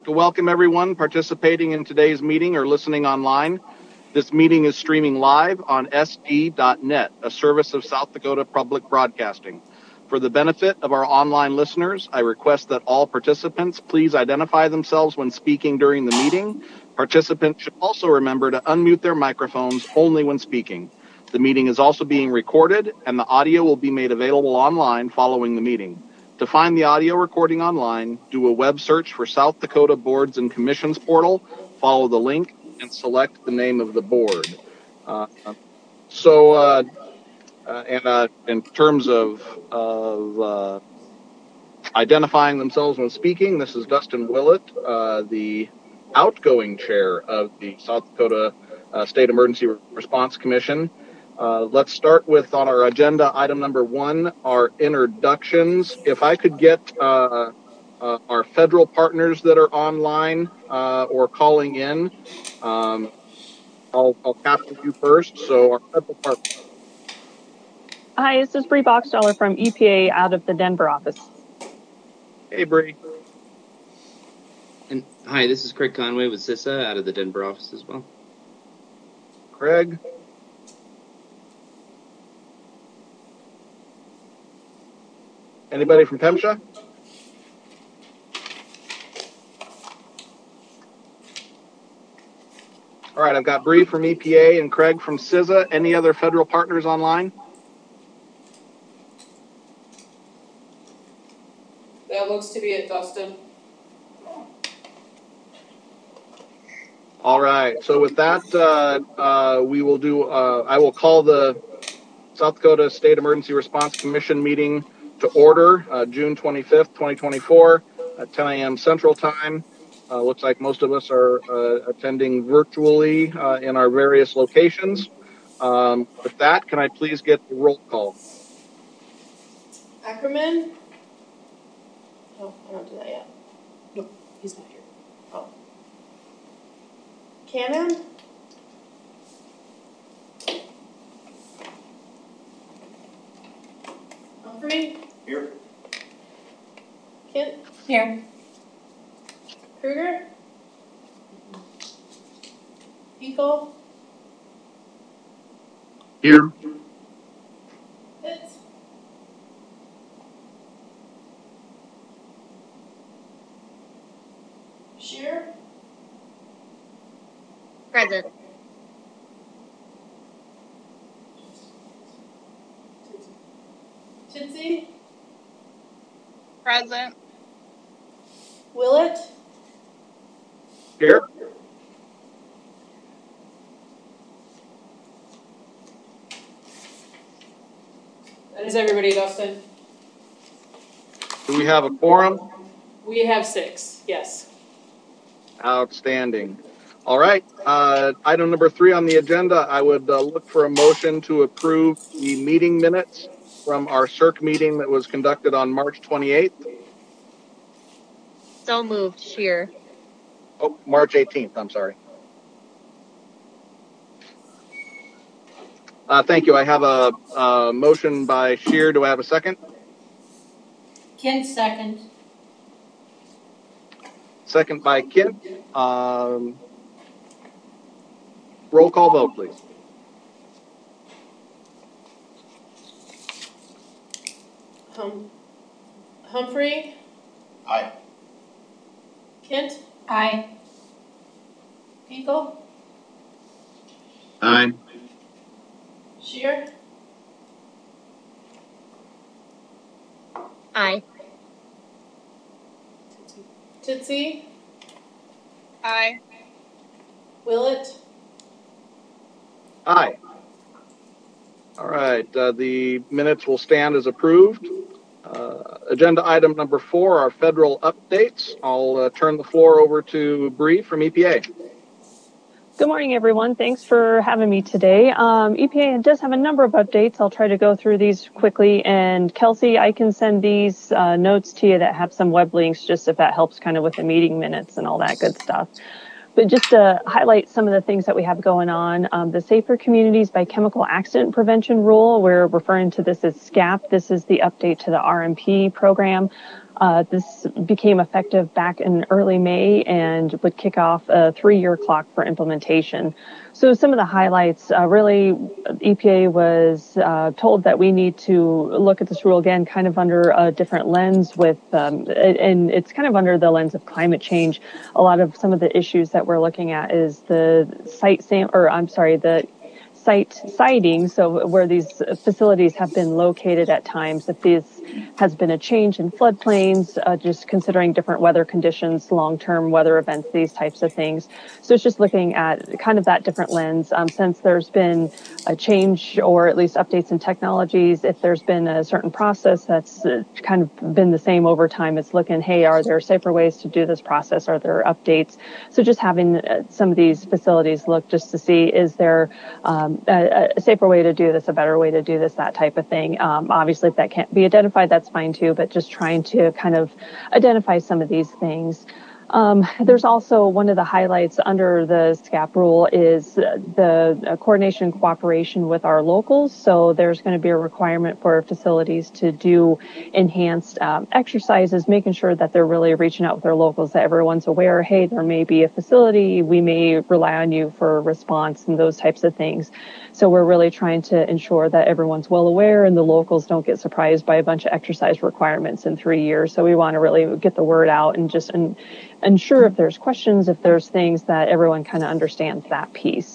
To welcome everyone participating in today's meeting or listening online. This meeting is streaming live on sd.net, a service of South Dakota Public Broadcasting. For the benefit of our online listeners, I request that all participants please identify themselves when speaking during the meeting. Participants should also remember to unmute their microphones only when speaking. The meeting is also being recorded, and the audio will be made available online following the meeting. To find the audio recording online, do a web search for South Dakota Boards and Commissions portal, follow the link, and select the name of the board. In terms of identifying themselves when speaking, this is Dustin Willett, the outgoing chair of the South Dakota State Emergency Response Commission. Let's start with, on our agenda, item number 1, our introductions. If I could get our federal partners that are online or calling in, I'll capture you first. So our federal partners. Hi, this is Bree Boxstaller from EPA out of the Denver office. Hey, Bree. And hi, this is Craig Conway with CISA out of the Denver office as well. Craig. Anybody from PEMSHA? All right, I've got Bree from EPA and Craig from CISA. Any other federal partners online? That looks to be it, Dustin. All right, so with that, we will do, I will call the South Dakota State Emergency Response Commission meeting to order, June 25th, 2024 at 10 a.m. Central Time. Looks like most of us are attending virtually in our various locations. With that, can I please get the roll call? Ackerman? Oh, I don't do that yet. Nope, he's not here. Oh. Cannon? Humphrey? Here. Kent? Here. Kruger? Eagle? Here. Pitts? Shear? Present. Chitsey? Present. Willett? Here. That is everybody, Dustin. Do we have a quorum? We have 6, yes. Outstanding. All right, item number 3 on the agenda, I would look for a motion to approve the meeting minutes from our CERC meeting that was conducted on March 28th. So moved. Shear. Oh, March 18th, I'm sorry. Thank you. I have a motion by Shear. Do I have a second? Kent, second. Second by Kent. Roll call vote, please. Humphrey? Aye. Kent? Aye. Eagle? Aye. Shear? Aye. Chitsey? Aye. Willett? Aye. All right, the minutes will stand as approved. Agenda item number 4, our federal updates. I'll turn the floor over to Bree from EPA. Good morning, everyone. Thanks for having me today. EPA does have a number of updates. I'll try to go through these quickly. And Kelsey, I can send these notes to you that have some web links, just if that helps kind of with the meeting minutes and all that good stuff. But just to highlight some of the things that we have going on, the Safer Communities by Chemical Accident Prevention Rule, we're referring to this as SCAP. This is the update to the RMP program. This became effective back in early May and would kick off a 3-year clock for implementation. So some of the highlights, really, EPA was told that we need to look at this rule again kind of under a different lens with, and it's kind of under the lens of climate change. A lot of some of the issues that we're looking at is the site siting, so where these facilities have been located at times, if this has been a change in floodplains, just considering different weather conditions, long-term weather events, these types of things. So it's just looking at kind of that different lens. Since there's been a change or at least updates in technologies, if there's been a certain process that's kind of been the same over time, it's looking, hey, are there safer ways to do this process? Are there updates? So just having some of these facilities look just to see, is there a safer way to do this, a better way to do this, that type of thing. Obviously, if that can't be identified, that's fine too, but just trying to kind of identify some of these things. There's also one of the highlights under the SCAP rule is the coordination and cooperation with our locals. So there's going to be a requirement for facilities to do enhanced exercises, making sure that they're really reaching out with their locals, that everyone's aware, hey, there may be a facility, we may rely on you for a response and those types of things. So we're really trying to ensure that everyone's well aware and the locals don't get surprised by a bunch of exercise requirements in 3 years. So we want to really get the word out and just ensure if there's questions, if there's things that everyone kind of understands that piece.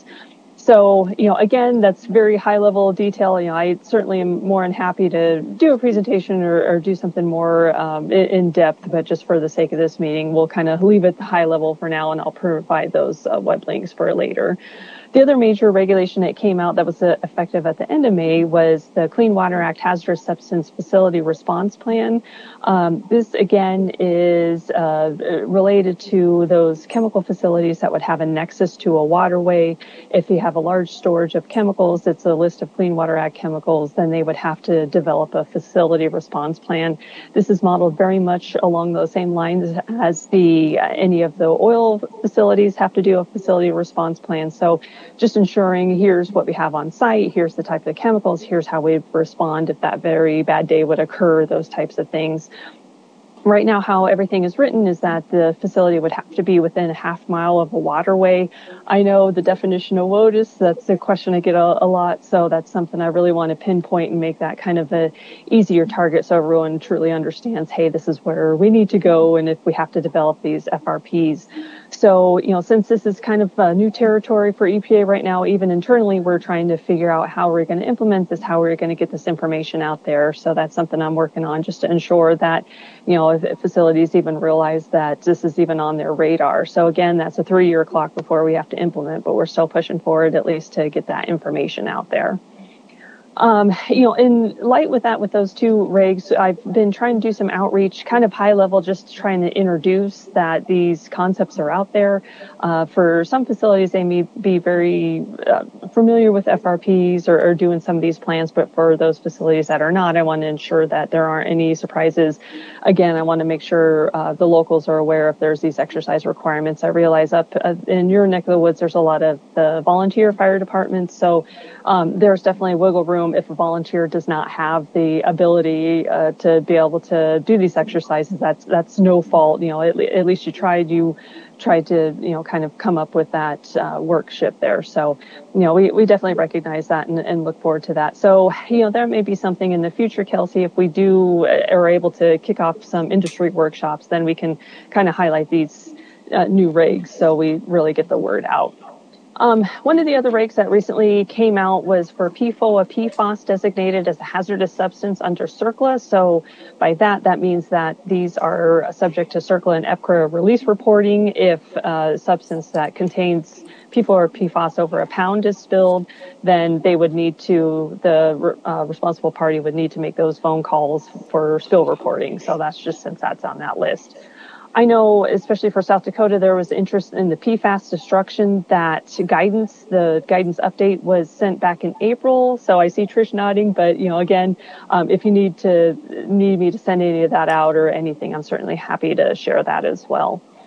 So, again, that's very high level detail. I certainly am more than happy to do a presentation or do something more in depth, but just for the sake of this meeting, we'll kind of leave it high level for now, and I'll provide those web links for later. The other major regulation that came out that was effective at the end of May was the Clean Water Act Hazardous Substance Facility Response Plan. This, again, is related to those chemical facilities that would have a nexus to a waterway. If you have a large storage of chemicals, it's a list of Clean Water Act chemicals, then they would have to develop a facility response plan. This is modeled very much along those same lines as any of the oil facilities have to do a facility response plan. So just ensuring here's what we have on site, here's the type of chemicals, here's how we respond if that very bad day would occur, those types of things. Right now, how everything is written is that the facility would have to be within a half mile of a waterway. I know the definition of WOTUS, that's a question I get a lot, so that's something I really want to pinpoint and make that kind of a easier target so everyone truly understands, hey, this is where we need to go and if we have to develop these FRPs. So, since this is kind of new territory for EPA right now, even internally, we're trying to figure out how we're going to implement this, how we're going to get this information out there. So that's something I'm working on just to ensure that, if facilities even realize that this is even on their radar. So again, that's a 3-year clock before we have to implement, but we're still pushing forward at least to get that information out there. In light with those two regs, I've been trying to do some outreach, kind of high level, just trying to introduce that these concepts are out there. For some facilities, they may be very familiar with FRPs or doing some of these plans, but for those facilities that are not, I want to ensure that there aren't any surprises. Again, I want to make sure the locals are aware if there's these exercise requirements. I realize up in your neck of the woods, there's a lot of the volunteer fire departments, so there's definitely wiggle room if a volunteer does not have the ability to be able to do these exercises. That's no fault. At least you tried to kind of come up with that work-ship there. So we definitely recognize that and look forward to that. So there may be something in the future, Kelsey, if we are able to kick off some industry workshops, then we can kind of highlight these new regs so we really get the word out. One of the other regs that recently came out was for PFOA, PFAS designated as a hazardous substance under CERCLA. So by that means that these are subject to CERCLA and EPCRA release reporting if a substance that contains PFOA or PFAS over a pound is spilled, then they would need to, the responsible party would need to make those phone calls for spill reporting. So that's just since that's on that list. I know, especially for South Dakota, there was interest in the PFAS destruction. The guidance update was sent back in April. So I see Trish nodding, but again, if you need me to send any of that out or anything, I'm certainly happy to share that as well.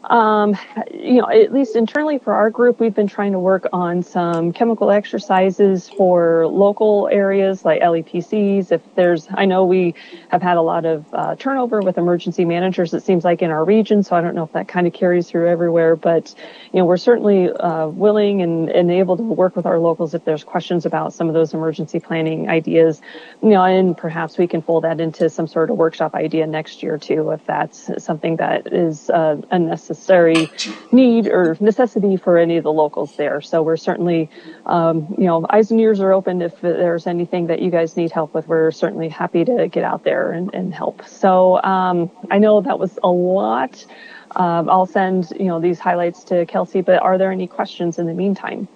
At least internally for our group, we've been trying to work on some chemical exercises for local areas like LEPCs. I know we have had a lot of turnover with emergency managers, it seems like, in our region, so I don't know if that kind of carries through everywhere, but, we're certainly willing and able to work with our locals if there's questions about some of those emergency planning ideas, and perhaps we can fold that into some sort of workshop idea next year too, if that's something that is a necessary need or necessity for any of the locals there. So we're certainly, eyes and ears are open. If there's anything that you guys need help with, we're certainly happy to get out there and help. So I know that was a lot. I'll send, these highlights to Kelsey, but are there any questions in the meantime?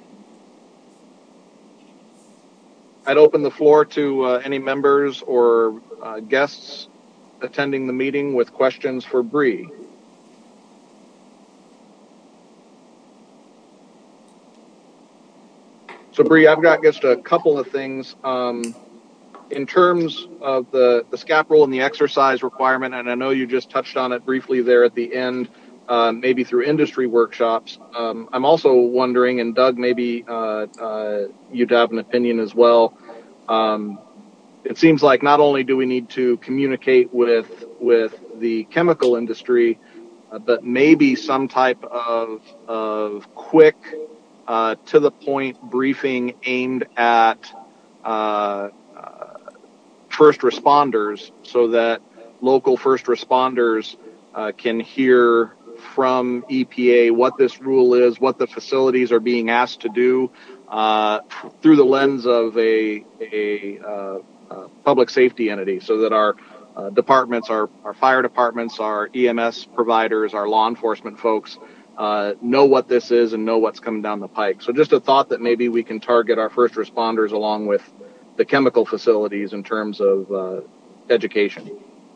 I'd open the floor to any members or guests attending the meeting with questions for Bree. So Bree, I've got just a couple of things. In terms of the SCAP rule and the exercise requirement, and I know you just touched on it briefly there at the end, maybe through industry workshops. I'm also wondering, and Doug, maybe you'd have an opinion as well. It seems like not only do we need to communicate with the chemical industry, but maybe some type of quick, to the point briefing aimed at first responders, so that local first responders can hear from EPA what this rule is, what the facilities are being asked to do, through the lens of a public safety entity, so that our departments, our fire departments, our EMS providers, our law enforcement folks know what this is and know what's coming down the pike. So just a thought that maybe we can target our first responders along with the chemical facilities in terms of education.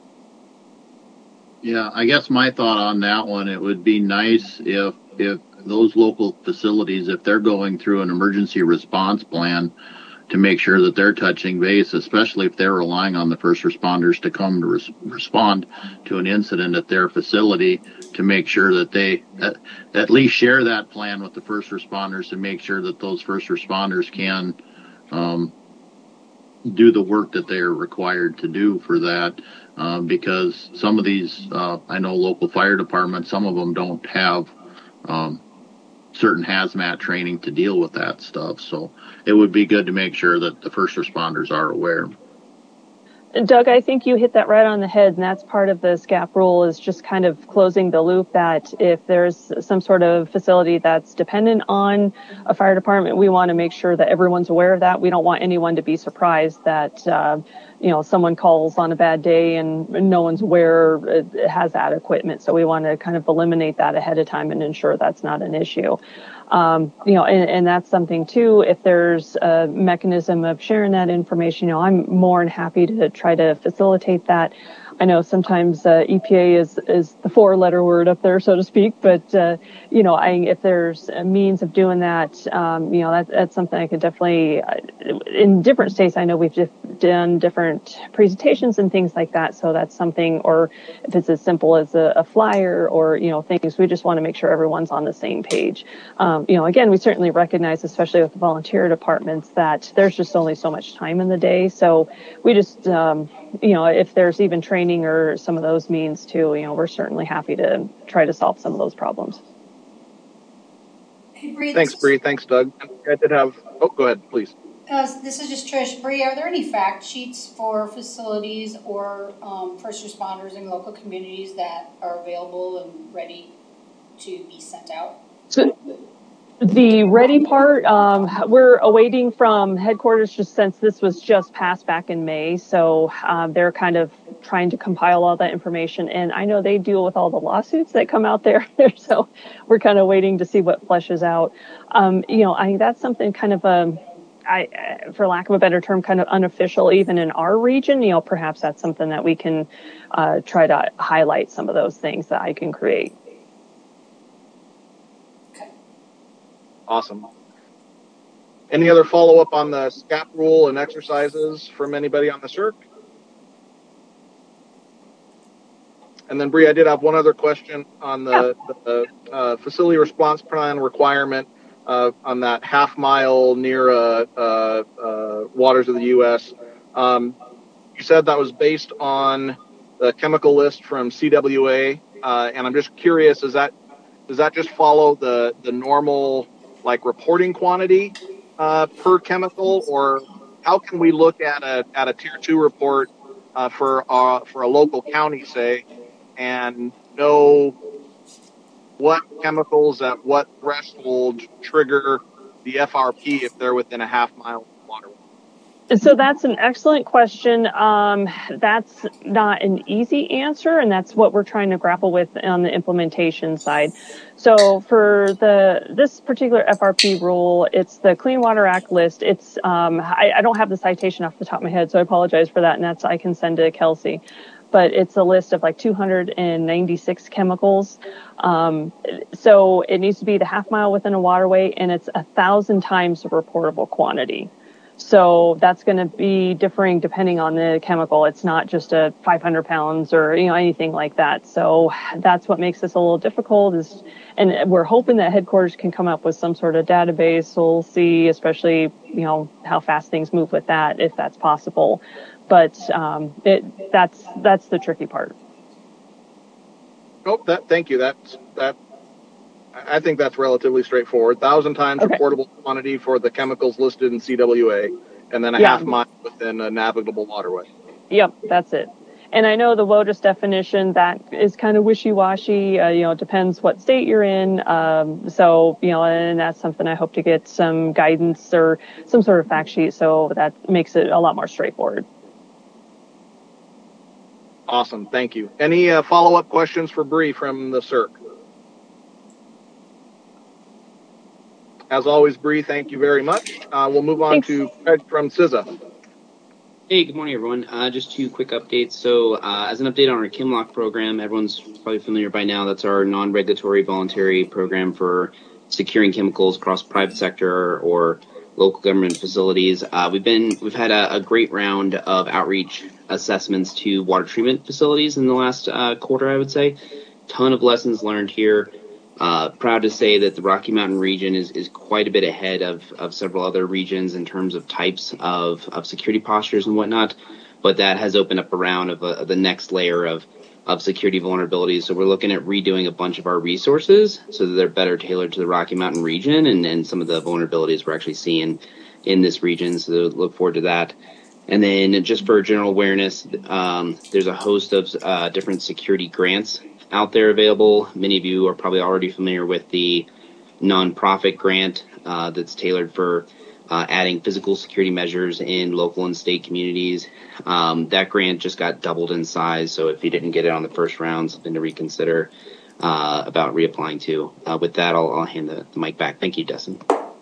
Yeah, I guess my thought on that one, it would be nice if those local facilities, if they're going through an emergency response plan, to make sure that they're touching base, especially if they're relying on the first responders to come to respond to an incident at their facility, to make sure that they at least share that plan with the first responders, to make sure that those first responders can do the work that they're required to do for that, because some of these, I know local fire departments, some of them don't have certain hazmat training to deal with that stuff. So it would be good to make sure that the first responders are aware. Doug, I think you hit that right on the head, and that's part of the SCAP rule, is just kind of closing the loop, that if there's some sort of facility that's dependent on a fire department, we want to make sure that everyone's aware of that. We don't want anyone to be surprised that, someone calls on a bad day and no one's aware it has that equipment. So we want to kind of eliminate that ahead of time and ensure that's not an issue. And that's something too, if there's a mechanism of sharing that information, I'm more than happy to try to facilitate that. I know sometimes EPA is the four-letter word up there, so to speak, but if there's a means of doing that, that's something I could definitely. In different states, I know we've done different presentations and things like that, so that's something. Or if it's as simple as a flyer or things, we just want to make sure everyone's on the same page. Again, we certainly recognize, especially with the volunteer departments, that there's just only so much time in the day, so we just. If there's even training or some of those means too, we're certainly happy to try to solve some of those problems. Hey, Bree, Thanks, Bree. Thanks, Doug. I did have. Oh, go ahead, please. This is just Trish. Bree, are there any fact sheets for facilities or first responders in local communities that are available and ready to be sent out? So, the ready part, we're awaiting from headquarters, just since this was just passed back in May. So they're kind of trying to compile all that information. And I know they deal with all the lawsuits that come out there. So we're kind of waiting to see what fleshes out. I think that's something kind of, for lack of a better term, kind of unofficial, even in our region. Perhaps that's something that we can try to highlight some of those things that I can create. Awesome. Any other follow-up on the SCAP rule and exercises from anybody on the CERC? And then Bree, I did have one other question on the facility response plan requirement on that half mile near waters of the U.S. You said that was based on the chemical list from CWA, and I'm just curious: does that just follow the normal like reporting quantity per chemical, or how can we look at a tier 2 report for a local county, say, and know what chemicals at what threshold trigger the FRP if they're within a half mile of waterway? So that's an excellent question. That's not an easy answer, and that's what we're trying to grapple with on the implementation side. So for this particular FRP rule, it's the Clean Water Act list. It's I don't have the citation off the top of my head, so I apologize for that, and that's I can send to Kelsey. But it's a list of like 296 chemicals. So it needs to be the half mile within a waterway, and it's 1,000 times the reportable quantity. So that's going to be differing depending on the chemical. It's not just a 500 pounds or anything like that. So that's what makes this a little difficult. And we're hoping that headquarters can come up with some sort of database. We'll see, especially how fast things move with that, if that's possible. But that's the tricky part. Oh, thank you. I think that's relatively straightforward. 1,000 times reportable quantity for the chemicals listed in CWA, and then a half mile within a navigable waterway. Yep, that's it. And I know the WOTUS definition, that is kind of wishy-washy. It depends what state you're in. So, and that's something I hope to get some guidance or some sort of fact sheet, so that makes it a lot more straightforward. Awesome. Thank you. Any follow-up questions for Bree from the CERC? As always, Bree, thank you very much. We'll move on to Craig from CISA. Hey, good morning, everyone. Just 2 quick updates. So as an update on our ChemLock program, everyone's probably familiar by now. That's our non-regulatory voluntary program for securing chemicals across private sector or local government facilities. We've had a great round of outreach assessments to water treatment facilities in the last quarter, I would say. Ton of lessons learned here. Proud to say that the Rocky Mountain region is quite a bit ahead of several other regions in terms of types of security postures and whatnot, but that has opened up a round of the next layer of security vulnerabilities. So we're looking at redoing a bunch of our resources so that they're better tailored to the Rocky Mountain region and some of the vulnerabilities we're actually seeing in this region. So look forward to that. And then just for general awareness, there's a host of different security grants out there available. Many of you are probably already familiar with the nonprofit grant that's tailored for adding physical security measures in local and state communities. That grant just got doubled in size, so if you didn't get it on the first round, something to reconsider about reapplying to. With that, I'll hand the mic back. Thank you, Dustin.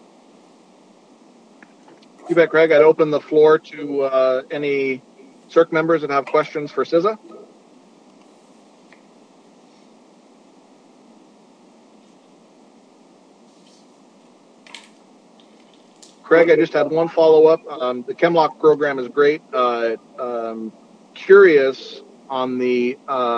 You bet, Craig. I'd open the floor to any CERC members that have questions for CISA. Craig, I just had one follow-up. The ChemLock program is great. Curious on the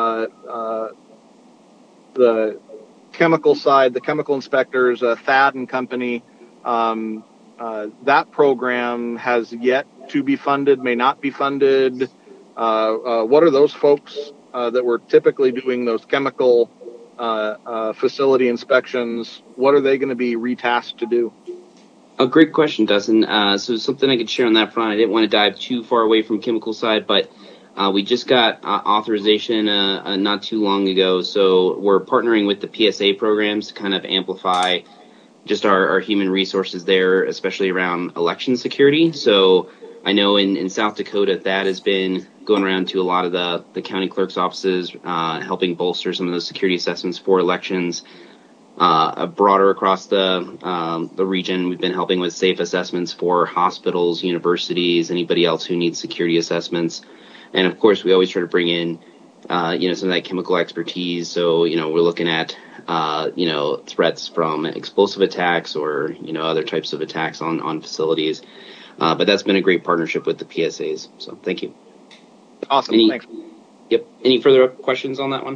chemical side, the chemical inspectors, Thad and company, that program has yet to be funded, may not be funded. What are those folks that were typically doing those chemical facility inspections? What are they going to be retasked to do? A great question, Dustin. So something I could share on that front. I didn't want to dive too far away from chemical side, but we just got authorization not too long ago. So we're partnering with the PSA programs to kind of amplify just our human resources there, especially around election security. So I know in South Dakota, that has been going around to a lot of the county clerk's offices, helping bolster some of those security assessments for elections. Broader across the region, we've been helping with safe assessments for hospitals, universities, anybody else who needs security assessments. And of course, we always try to bring in, some of that chemical expertise. So, we're looking at, threats from explosive attacks or, other types of attacks on facilities. But that's been a great partnership with the PSAs. So thank you. Awesome. Thanks. Yep. Any further questions on that one?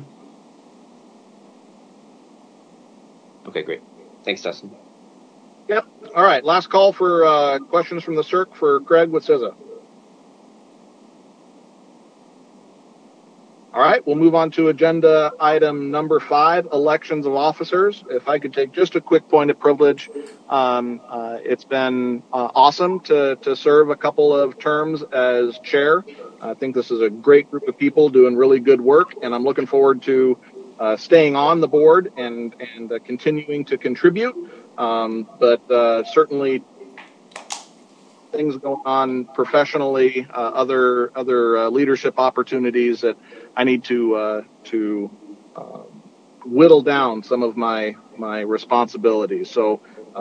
Okay, great. Thanks, Dustin. Yep. All right. Last call for questions from the CERC for Craig with CISA. All right. We'll move on to agenda item number 5, elections of officers. If I could take just a quick point of privilege. It's been awesome to serve a couple of terms as chair. I think this is a great group of people doing really good work, and I'm looking forward to staying on the board and continuing to contribute. But certainly things going on professionally, other leadership opportunities that I need to whittle down some of my responsibilities. So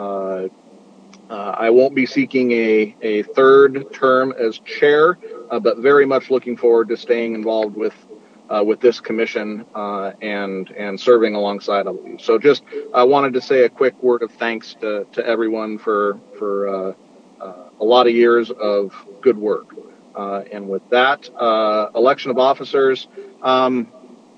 I won't be seeking a third term as chair, but very much looking forward to staying involved with this commission and serving alongside of you. So just wanted to say a quick word of thanks to everyone for a lot of years of good work. And with that, election of officers, and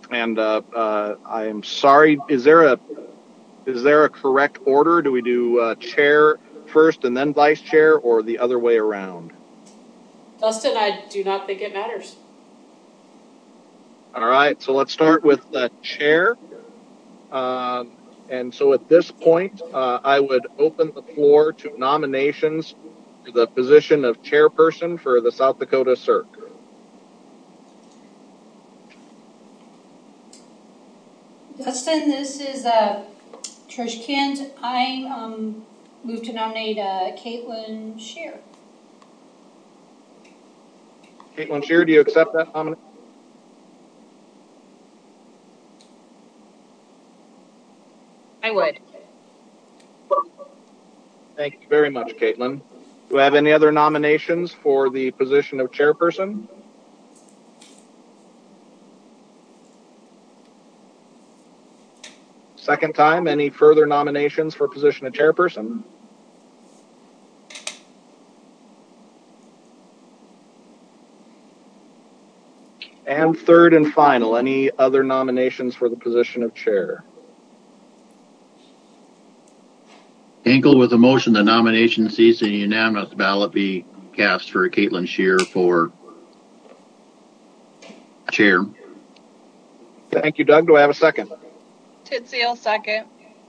I'm sorry, is there a correct order? Do we do chair first and then vice chair, or the other way around? Dustin, I do not think it matters. All right, so let's start with the chair. And so at this point, I would open the floor to nominations for the position of chairperson for the South Dakota CERC. Dustin, this is Trish Kent. I move to nominate Caitlin Scheer. Caitlin Scheer, do you accept that nomination? I would. Thank you very much, Caitlin. Do I have any other nominations for the position of chairperson? Second time, any further nominations for position of chairperson? And third and final, any other nominations for the position of chair? Hinkle with a motion, the nomination cease and unanimous ballot be cast for Caitlin Scheer for chair. Thank you, Doug. Do I have a second? Titsey, second.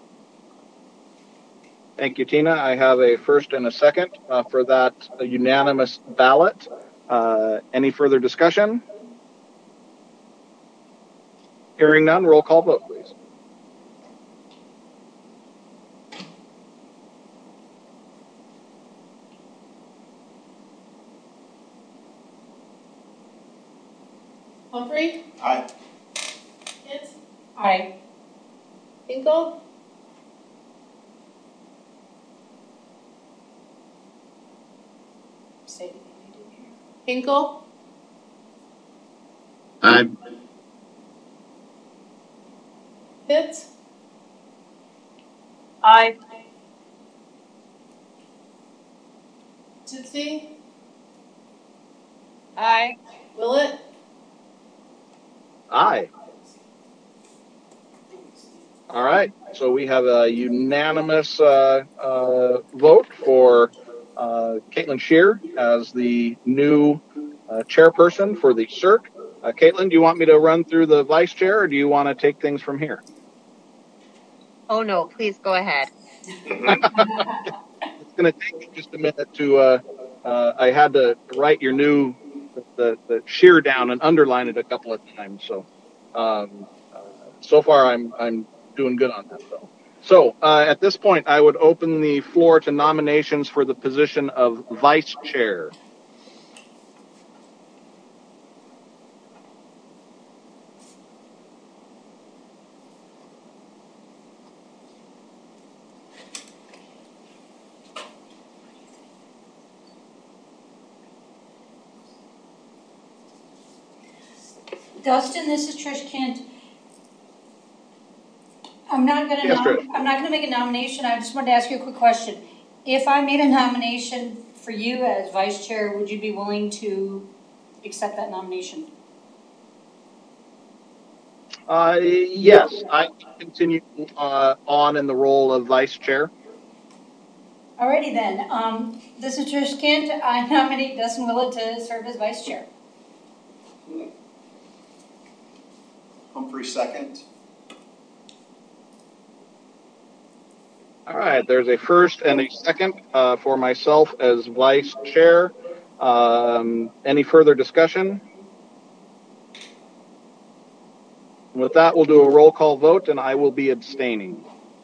Thank you, Tina. I have a first and a second for that unanimous ballot. Any further discussion? Hearing none, roll call vote, please. Humphrey? Aye. Pitts? Aye. Hinkle? Say it again, I didn't hear. Hinkle? Aye. Pitts? Aye. Titsey? Aye. Willett? Aye. All right. So we have a unanimous vote for Caitlin Scheer as the new chairperson for the CERC. Caitlin, do you want me to run through the vice chair, or do you want to take things from here? Oh no, please go ahead. It's going to take me just a minute to. I had to write your new the Scheer down and underline it a couple of times. So so far I'm doing good on that though. So at this point, I would open the floor to nominations for the position of vice chair. Dustin, this is Trish Kent. I'm not going to make a nomination. I just wanted to ask you a quick question. If I made a nomination for you as vice chair, would you be willing to accept that nomination? Yes, I continue on in the role of vice chair. Alrighty then. This is Trish Kent. I nominate Dustin Willett to serve as vice chair. Humphrey second. All right, there's a first and a second for myself as vice chair. Any further discussion? With that, we'll do a roll call vote, and I will be abstaining.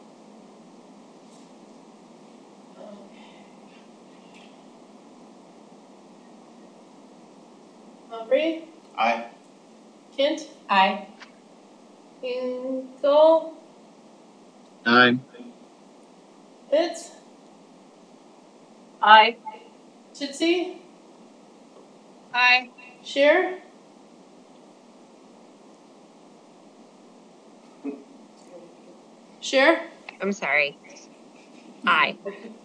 Humphrey, Aye. Kent, Aye. Hinkle, Aye. Pitts, Aye. Tootsie, Aye. Shear, Shear, I'm sorry. Aye.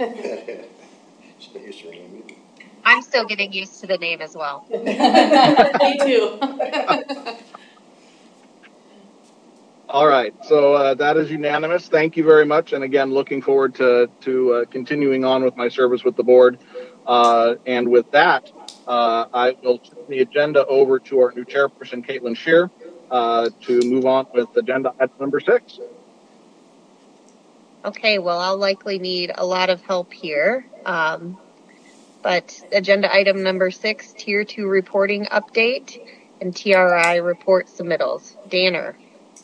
I'm still getting used to the name as well. me too. All right, so that is unanimous. Thank you very much, and again, looking forward to continuing on with my service with the board. And with that, I will turn the agenda over to our new chairperson, Caitlin Shear, to move on with agenda item number 6. Okay, well, I'll likely need a lot of help here. But agenda item number 6, Tier 2 reporting update and TRI report submittals. Danner.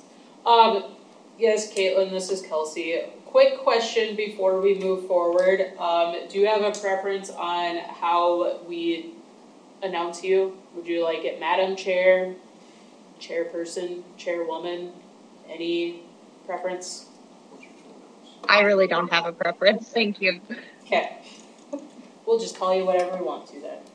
Yes, Caitlin, this is Kelsey. Quick question before we move forward. Do you have a preference on how we announce you? Would you like it Madam Chair, Chairperson, Chairwoman? Any preference? I really don't have a preference. Thank you. Okay. We'll just call you whatever we want to then.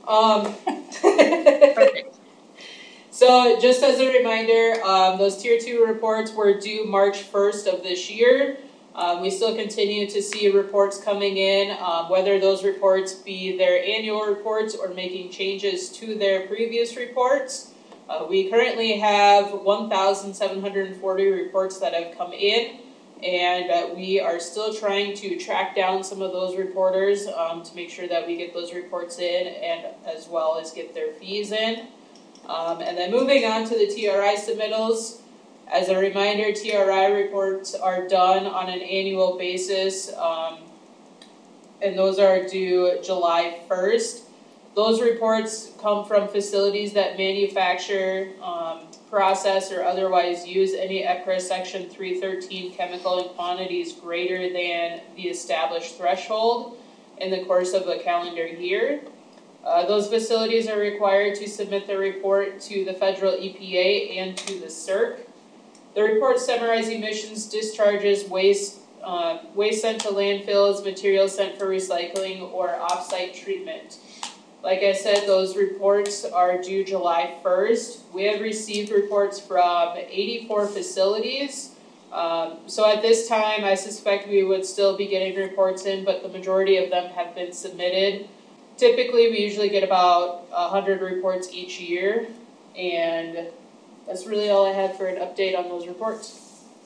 Perfect. So just as a reminder, those Tier 2 reports were due March 1st of this year. We still continue to see reports coming in, whether those reports be their annual reports or making changes to their previous reports. We currently have 1,740 reports that have come in, and we are still trying to track down some of those reporters to make sure that we get those reports in and as well as get their fees in. And then moving on to the TRI submittals, as a reminder, TRI reports are done on an annual basis, and those are due July 1st. Those reports come from facilities that manufacture, process, or otherwise use any ECRA Section 313 chemical in quantities greater than the established threshold in the course of a calendar year. Those facilities are required to submit their report to the federal EPA and to the CERC. The reports summarize emissions, discharges, waste sent to landfills, materials sent for recycling, or off-site treatment. Like I said, those reports are due July 1st. We have received reports from 84 facilities. So at this time, I suspect we would still be getting reports in, but the majority of them have been submitted. Typically, we usually get about 100 reports each year, and that's really all I have for an update on those reports.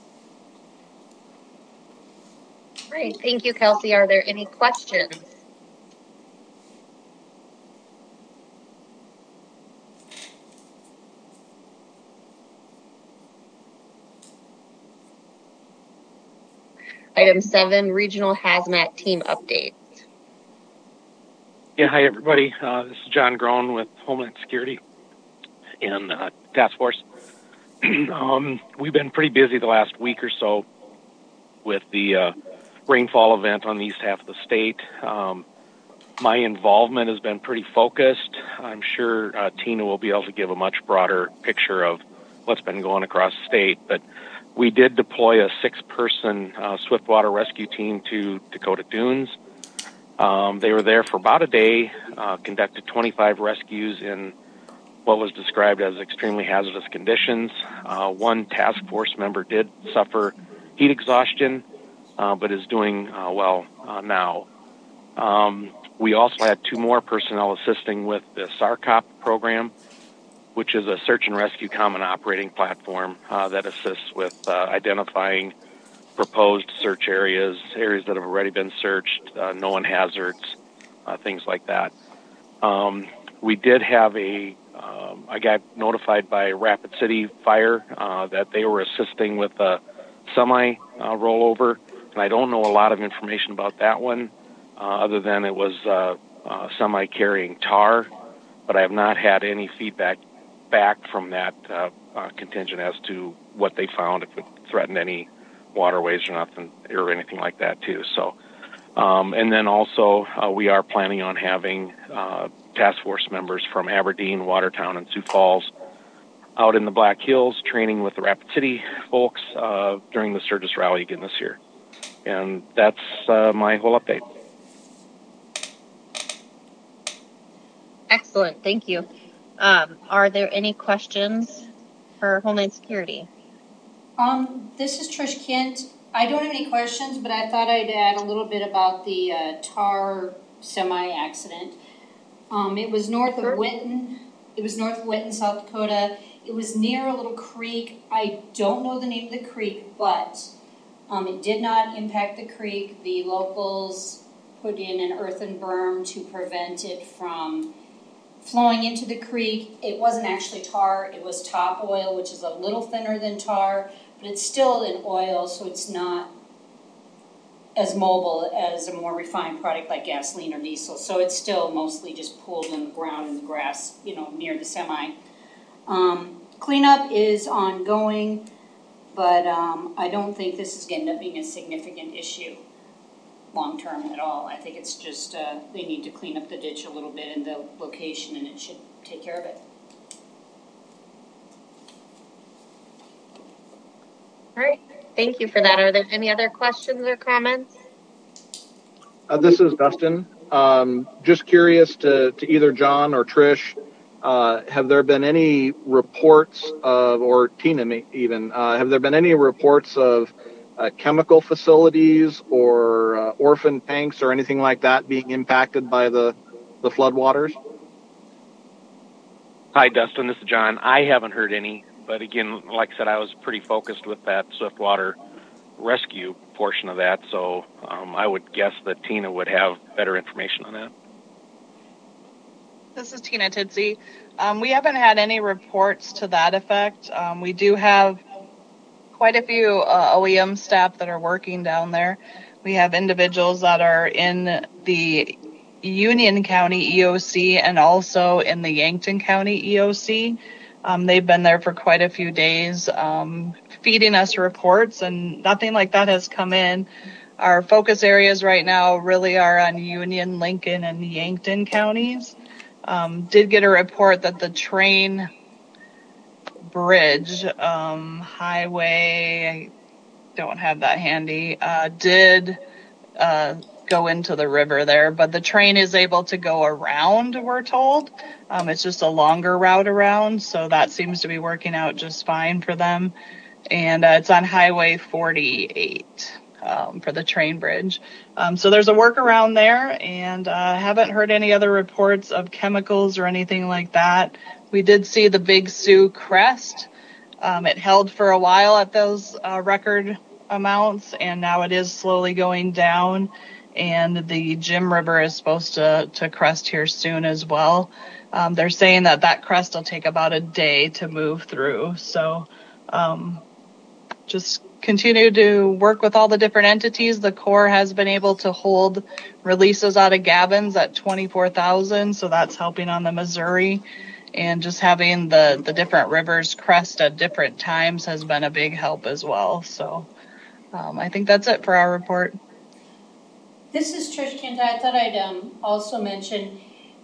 Great, thank you, Kelsey. Are there any questions? Item 7, Regional Hazmat Team Update. Yeah, hi everybody. This is John Groen with Homeland Security and Task Force. We've been pretty busy the last week or so with the rainfall event on the east half of the state. My involvement has been pretty focused. I'm sure Tina will be able to give a much broader picture of what's been going across the state, but we did deploy a 6-person swiftwater rescue team to Dakota Dunes. They were there for about a day, conducted 25 rescues in what was described as extremely hazardous conditions. One task force member did suffer heat exhaustion, but is doing well now. We also had 2 more personnel assisting with the SARCOP program. which is a search and rescue common operating platform that assists with identifying proposed search areas that have already been searched, known hazards, things like that. We did have I got notified by Rapid City Fire that they were assisting with a semi rollover, and I don't know a lot of information about that one other than it was semi carrying tar, but I have not had any feedback back from that contingent as to what they found, if it threatened any waterways or nothing or anything like that too. So, and then also we are planning on having task force members from Aberdeen, Watertown, and Sioux Falls out in the Black Hills training with the Rapid City folks during the Sturgis Rally again this year. And that's my whole update. Excellent, thank you. Are there any questions for Homeland Security? This is Trish Kent. I don't have any questions, but I thought I'd add a little bit about the tar semi-accident. It was north of Winton. It was north of Winton, South Dakota. It was near a little creek. I don't know the name of the creek, but it did not impact the creek. The locals put in an earthen berm to prevent it from flowing into the creek. It wasn't actually tar. It was top oil, which is a little thinner than tar, but it's still an oil, so it's not as mobile as a more refined product like gasoline or diesel. So it's still mostly just pooled in the ground in the grass, near the semi. Cleanup is ongoing, but I don't think this is going to end up being a significant issue long term at all. I think it's just they need to clean up the ditch a little bit in the location, and it should take care of it. All right, thank you for that. Are there any other questions or comments? This is Dustin. Just curious to either John or Trish, have there been any reports of, or Tina even, have there been any reports of chemical facilities or orphan tanks or anything like that being impacted by the floodwaters? Hi, Dustin. This is John. I haven't heard any, but again, like I said, I was pretty focused with that swiftwater rescue portion of that, so I would guess that Tina would have better information on that. This is Tina Tidsi. We haven't had any reports to that effect. We do have quite a few OEM staff that are working down there. We have individuals that are in the Union County EOC and also in the Yankton County EOC. They've been there for quite a few days, feeding us reports, and nothing like that has come in. Our focus areas right now really are on Union, Lincoln, and Yankton counties. Did get a report that the train bridge, highway, I don't have that handy, did go into the river there, but the train is able to go around, we're told. It's just a longer route around, so that seems to be working out just fine for them. And it's on Highway 48 for the train bridge. So there's a workaround there, and haven't heard any other reports of chemicals or anything like that. We did see the Big Sioux crest. It held for a while at those record amounts, and now it is slowly going down. And the Jim River is supposed to crest here soon as well. They're saying that crest will take about a day to move through. So just continue to work with all the different entities. The Corps has been able to hold releases out of Gavin's at 24,000, so that's helping on the Missouri. And just having the different rivers crest at different times has been a big help as well. So I think that's it for our report. This is Trish Kent. I thought I'd also mention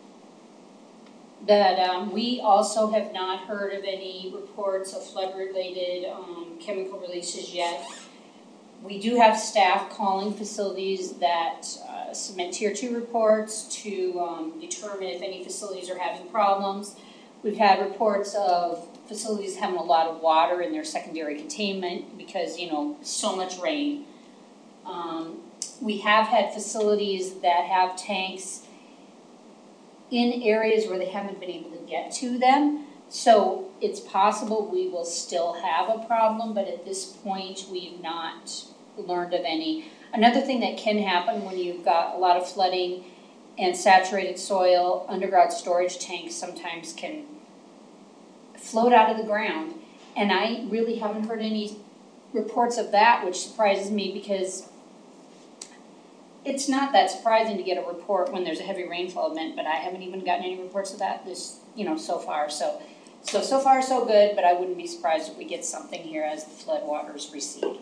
that we also have not heard of any reports of flood-related chemical releases yet. We do have staff calling facilities that submit Tier 2 reports to determine if any facilities are having problems. We've had reports of facilities having a lot of water in their secondary containment because, so much rain. We have had facilities that have tanks in areas where they haven't been able to get to them. So it's possible we will still have a problem, but at this point, we've not learned of any. Another thing that can happen when you've got a lot of flooding and saturated soil, underground storage tanks sometimes can float out of the ground. And I really haven't heard any reports of that, which surprises me because it's not that surprising to get a report when there's a heavy rainfall event, but I haven't even gotten any reports of that so far. So far so good, but I wouldn't be surprised if we get something here as the floodwaters recede.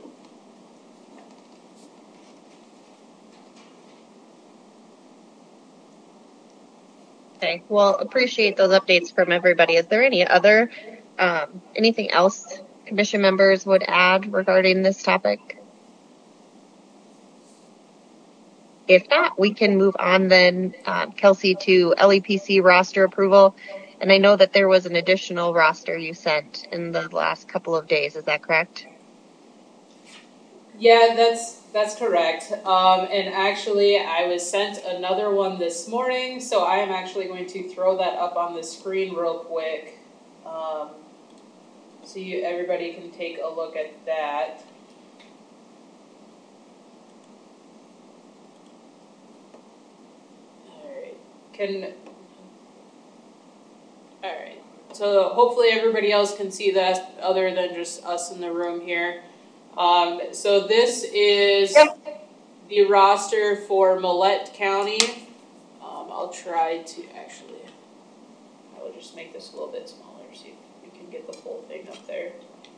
Okay, well, appreciate those updates from everybody. Is there any other, anything else commission members would add regarding this topic? If not, we can move on then, Kelsey, to LEPC roster approval. And I know that there was an additional roster you sent in the last couple of days. Is that correct? Yeah, that's correct. And actually, I was sent another one this morning, so I am actually going to throw that up on the screen real quick, so everybody can take a look at that. All right. So hopefully everybody else can see that, other than just us in the room here. So this is the roster for Millette County. I'll try to actually, I will just make this a little bit smaller so you can get the whole thing up there.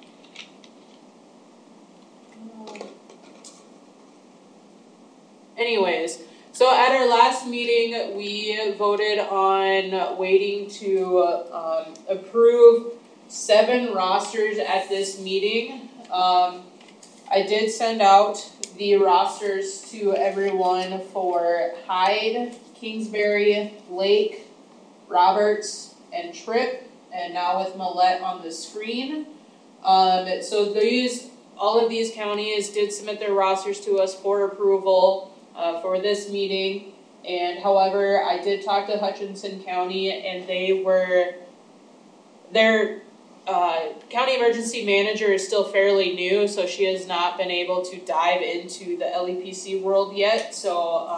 Anyways, so at our last meeting, we voted on waiting to approve 7 rosters at this meeting. I did send out the rosters to everyone for Hyde, Kingsbury, Lake, Roberts, and Tripp, and now with Millette on the screen. So all of these counties did submit their rosters to us for approval for this meeting. And however, I did talk to Hutchinson County, and their county emergency manager is still fairly new, so she has not been able to dive into the LEPC world yet. So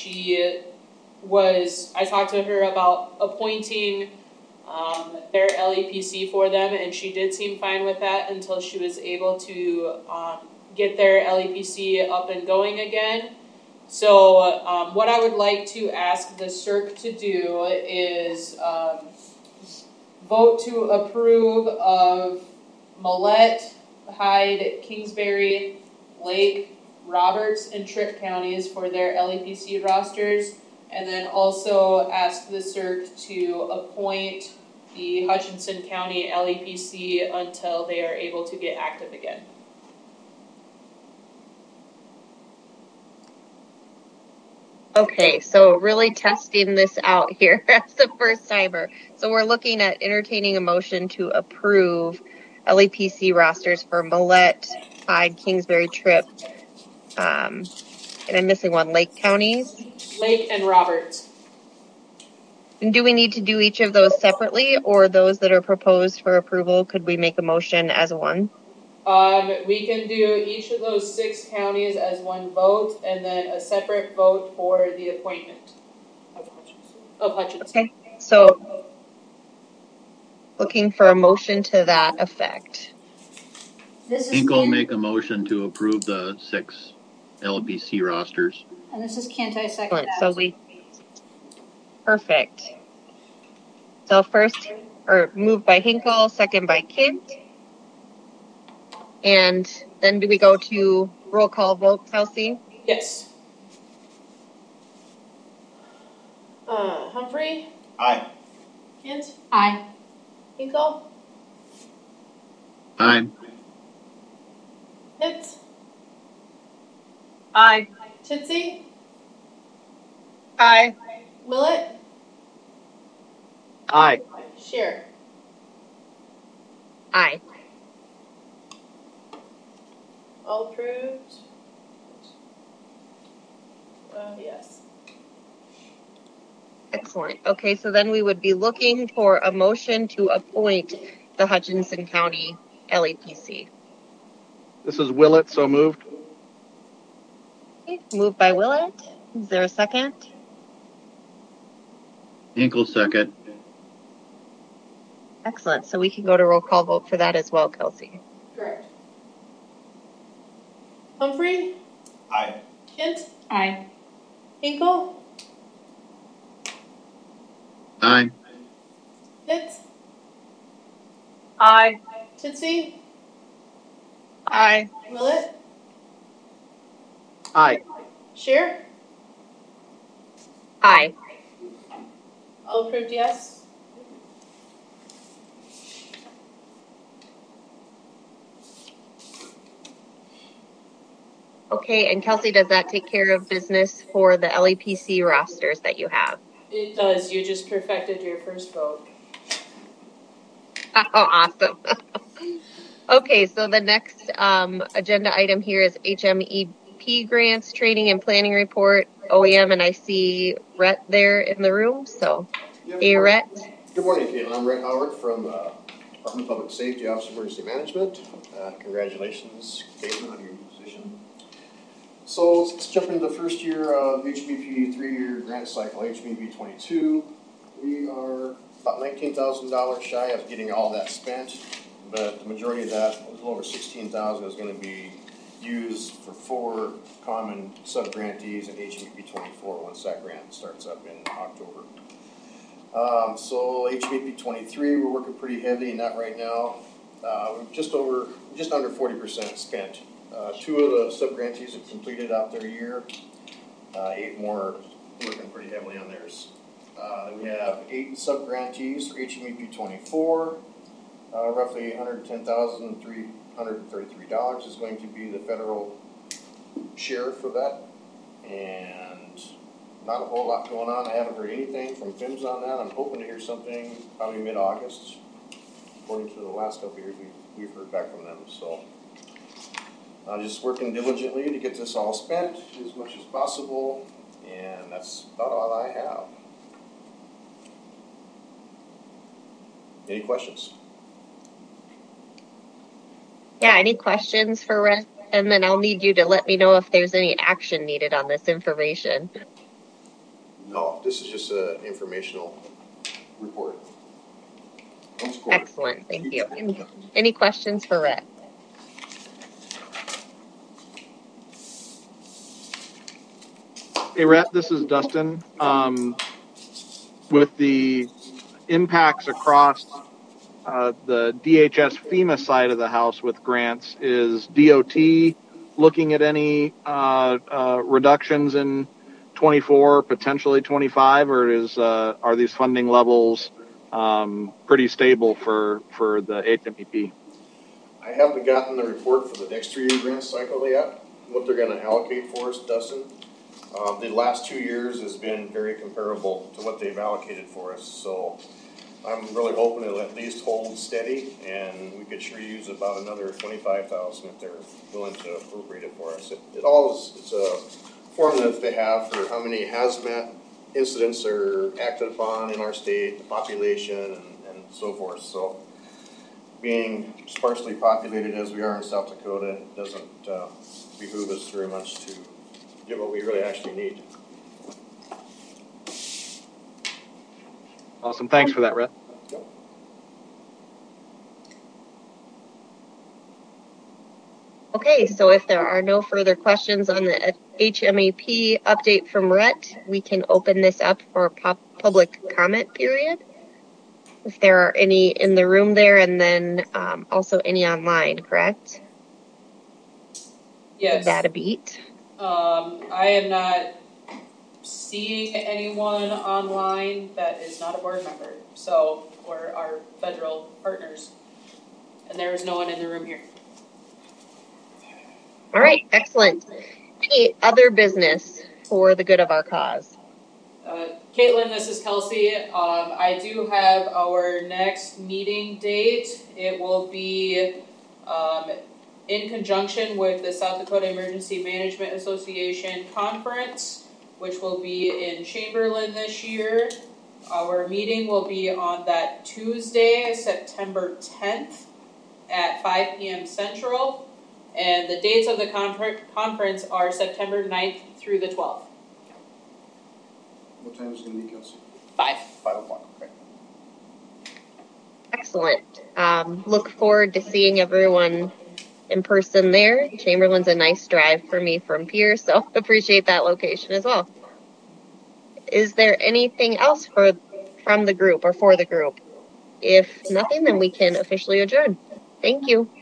I talked to her about appointing their LEPC for them, and she did seem fine with that until she was able to get their LEPC up and going again. So what I would like to ask the CERC to do is vote to approve of Millette, Hyde, Kingsbury, Lake, Roberts, and Tripp counties for their LEPC rosters, and then also ask the CERC to appoint the Hutchinson County LEPC until they are able to get active again. Okay, so really testing this out here as the first timer. So we're looking at entertaining a motion to approve LEPC rosters for Millette, Hyde, Kingsbury, Tripp, and I'm missing one, Lake counties? Lake and Roberts. And do we need to do each of those separately, or those that are proposed for approval, could we make a motion as one? We can do each of those 6 counties as one vote, and then a separate vote for the appointment of Hutchinson. Okay, so looking for a motion to that effect. Hinkle will make a motion to approve the 6 LPC rosters. And this is Kent, I second that. So perfect. So moved by Hinkle, second by Kent. And then do we go to roll call vote, Kelsey? Yes. Humphrey? Aye. Kent? Aye. Hinkle? Aye. Hitz? Aye. Chitsey? Aye. Willett? Aye. Scheer? Aye. All approved? Yes. Excellent. Okay, so then we would be looking for a motion to appoint the Hutchinson County LEPC. This is Willett, so moved. Okay, moved by Willett. Is there a second? Hinkle second. Excellent. So we can go to roll call vote for that as well, Kelsey. Correct. Humphrey? Aye. Kent? Aye. Hinkle? Aye. Pitts? Aye. Tootsie? Aye. Willett? Aye. Shear? Aye. All approved, yes. Okay, and Kelsey, does that take care of business for the LEPC rosters that you have? It does. You just perfected your first vote. Oh, awesome. Okay, so the next agenda item here is HMEP grants, training and planning report, OEM, and I see Rhett there in the room. So, hey, Rhett. Good morning, Caitlin. I'm Rhett Howard from Department of Public Safety, Office of Emergency Management. Congratulations, Caitlin, on your new position. So let's jump into the first year of HMEP 3-year grant cycle, HMEP 22. We are about $19,000 shy of getting all that spent, but the majority of that, a little over $16,000, is going to be used for 4 common sub-grantees in HMEP 24 once that grant starts up in October. So HMEP 23, we're working pretty heavy in that right now. We're just under 40% spent. 2 of the sub-grantees have completed out their year. 8 more working pretty heavily on theirs. We have 8 sub-grantees for HMEP 24. Roughly $110,333 is going to be the federal share for that. And not a whole lot going on. I haven't heard anything from PHMSA on that. I'm hoping to hear something probably mid-August. According to the last couple of years, we've heard back from them. So just working diligently to get this all spent as much as possible. And that's about all I have. Any questions? Yeah, any questions for Rhett? And then I'll need you to let me know if there's any action needed on this information. No, this is just an informational report. Excellent, thank you. Any questions for Rhett? Hey, Rhett, this is Dustin. With the impacts across the DHS FEMA side of the house with grants, is DOT looking at any reductions in 24, potentially 25, or are these funding levels pretty stable for the HMEP? I haven't gotten the report for the next 3-year grant cycle yet, what they're going to allocate for us, Dustin. The last 2 years has been very comparable to what they've allocated for us, so I'm really hoping it'll at least hold steady, and we could sure use about another $25,000 if they're willing to appropriate it for us. It's a formula that they have for how many hazmat incidents are acted upon in our state, the population, and so forth. So, being sparsely populated as we are in South Dakota, it doesn't behoove us very much to get what we really actually need. Awesome. Thanks for that, Rhett. Yep. Okay, so if there are no further questions on the HMEP update from Rhett, we can open this up for a public comment period. If there are any in the room there, and then also any online, correct? Yes. Is that a beat? I am not seeing anyone online that is not a board member, or our federal partners. And there is no one in the room here. All right, excellent. Any other business for the good of our cause? Caitlin, this is Kelsey. I do have our next meeting date. It will be in conjunction with the South Dakota Emergency Management Association Conference. which will be in Chamberlain this year. Our meeting will be on that Tuesday, September 10th at 5 p.m. Central. And the dates of the conference are September 9th through the 12th. What time is it going to be, Kelsey? 5. 5 o'clock, okay. Excellent. Look forward to seeing everyone in person there. Chamberlain's a nice drive for me from Pierre, so appreciate that location as well. Is there anything else from the group or for the group? If nothing, then we can officially adjourn. Thank you.